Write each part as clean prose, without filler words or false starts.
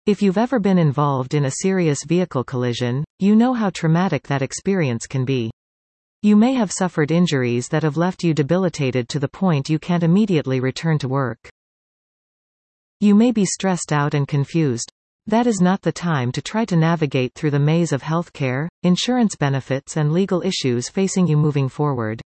If you've ever been involved in a serious vehicle collision, you know how traumatic that experience can be. You may have suffered injuries that have left you debilitated to the point you can't immediately return to work. You may be stressed out and confused. That is not the time to try to navigate through the maze of healthcare, insurance benefits and legal issues facing you moving forward.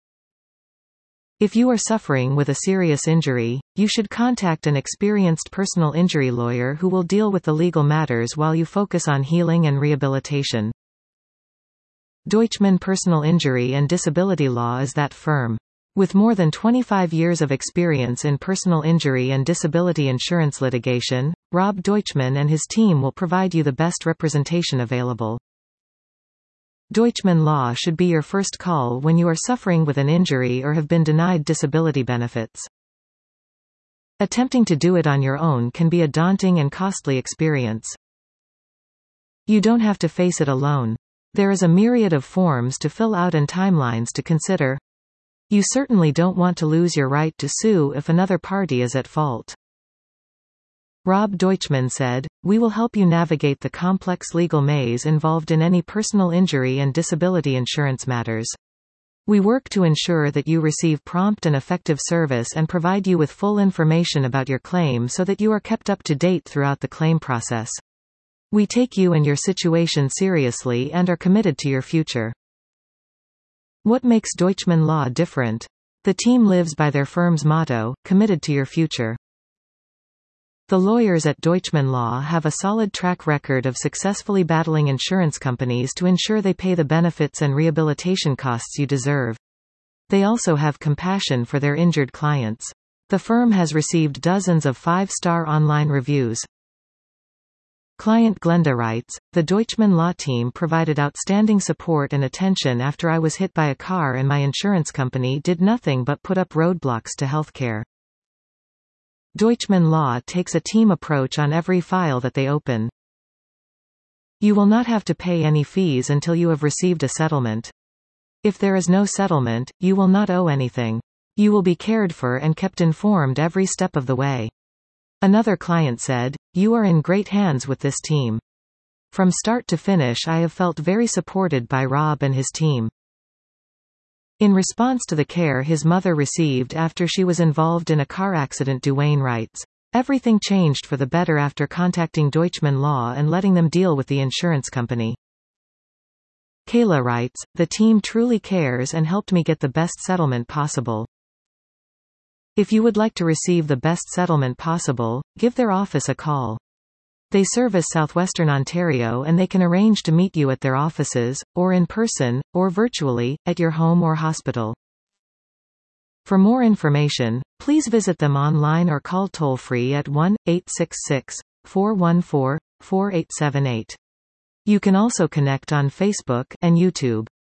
If you are suffering with a serious injury, you should contact an experienced personal injury lawyer who will deal with the legal matters while you focus on healing and rehabilitation. Deutschmann Personal Injury and Disability Law is that firm. With more than 25 years of experience in personal injury and disability insurance litigation, Rob Deutschmann and his team will provide you the best representation available. Deutschmann Law should be your first call when you are suffering with an injury or have been denied disability benefits. Attempting to do it on your own can be a daunting and costly experience. You don't have to face it alone. There is a myriad of forms to fill out and timelines to consider. You certainly don't want to lose your right to sue if another party is at fault. Rob Deutschmann said, "We will help you navigate the complex legal maze involved in any personal injury and disability insurance matters. We work to ensure that you receive prompt and effective service and provide you with full information about your claim so that you are kept up to date throughout the claim process. We take you and your situation seriously and are committed to your future." What makes Deutschmann Law different? The team lives by their firm's motto, committed to your future. The lawyers at Deutschmann Law have a solid track record of successfully battling insurance companies to ensure they pay the benefits and rehabilitation costs you deserve. They also have compassion for their injured clients. The firm has received dozens of 5-star online reviews. Client Glenda writes, "The Deutschmann Law team provided outstanding support and attention after I was hit by a car and my insurance company did nothing but put up roadblocks to healthcare. Deutschmann Law takes a team approach on every file that they open. You will not have to pay any fees until you have received a settlement. If there is no settlement, you will not owe anything. You will be cared for and kept informed every step of the way." Another client said, "You are in great hands with this team. From start to finish I have felt very supported by Rob and his team." In response to the care his mother received after she was involved in a car accident, Duane writes, "Everything changed for the better after contacting Deutschmann Law and letting them deal with the insurance company." Kayla writes, "The team truly cares and helped me get the best settlement possible." If you would like to receive the best settlement possible, give their office a call. They service Southwestern Ontario and they can arrange to meet you at their offices, or in person, or virtually, at your home or hospital. For more information, please visit them online or call toll-free at 1-866-414-4878. You can also connect on Facebook and YouTube.